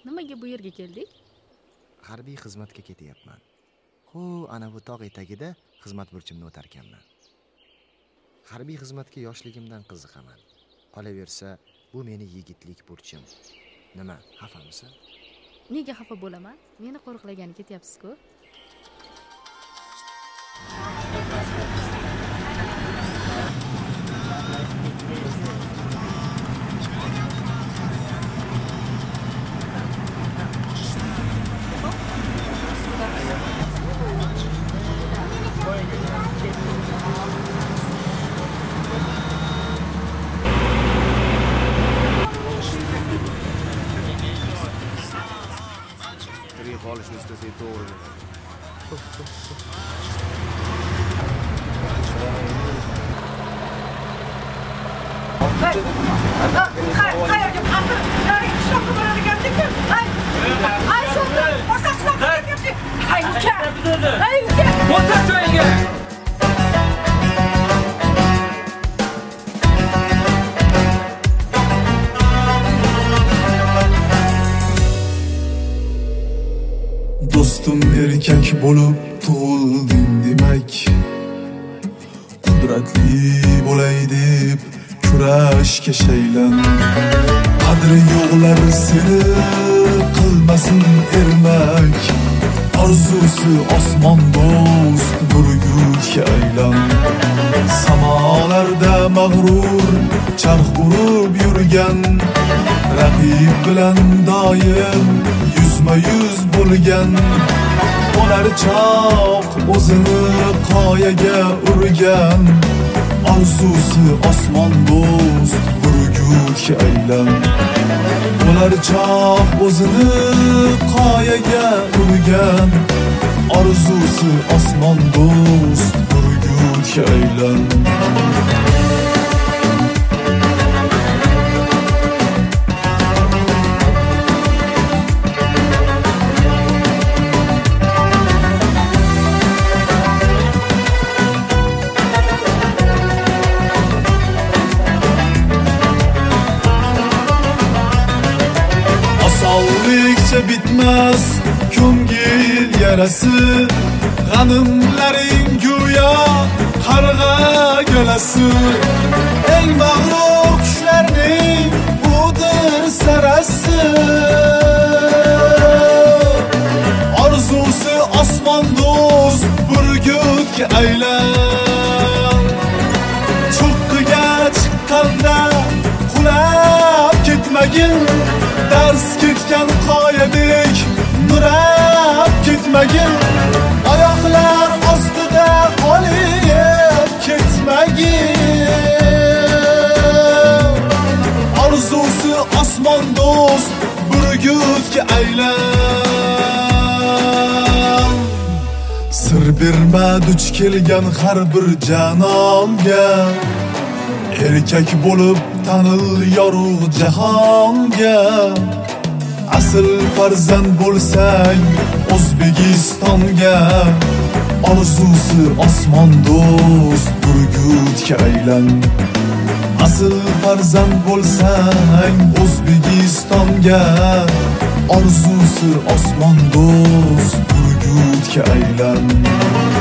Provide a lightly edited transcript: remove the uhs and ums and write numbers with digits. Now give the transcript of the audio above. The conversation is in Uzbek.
Nimaga bu yerga keldik? Harbiy xizmatga ketyapman. Ana bu tog' etagida xizmat burchimni o'tarkanman. Harbiy xizmatga yoshligimdan qiziqaman. Qolaversa, bu meni yigitlik burchim. Nima, xafamisan? Nega xafa bo'laman? Meni qo'riqlagani ketyapsiz-ku. Qolishni istasang to'g'ri. Dostum erkak bo'lib tug'ilding demak, qudratli bo'lay deb kurashga shaylan. Qadri yo'qlar seni qilmasin ermak, orzusi osmon do'st burgutga aylan. Samolarda mag'rur charx urib yurgan, raqib bilan doim yuzma-yuz bo'lgan. Bo'lar choq o'zini qoyaga urgan, orzusi osmon do'st burgutga aylan. Bo'lar choq o'zini qoyaga urgan, orzusi osmon do'st burgutga aylan. Osonlikcha bitmas ko'ngil yarasi, g'animlaring go'yo qarg'a galasi. Eng mag'rur qushlarning budir sarasi, orzusi osmon do'st burgutga aylan. Cho'qqiga chiqqanda qulab ketmagin, dars ketgan qoyadek nurab ketmagin. Oyoqlar ostida qolib ketmagin, orzusi osmon do'st burgutga aylan. Sir berma duch kelgan har bir janonga, erkak bo'lib tanil yorug' jahonga. Asl farzand bo'lsang O'zbekistonga, orzusi osmon do'st burgutga aylan. Asl farzand bo'lsang O'zbekistonga, orzusi osmon do'st burgutga aylan.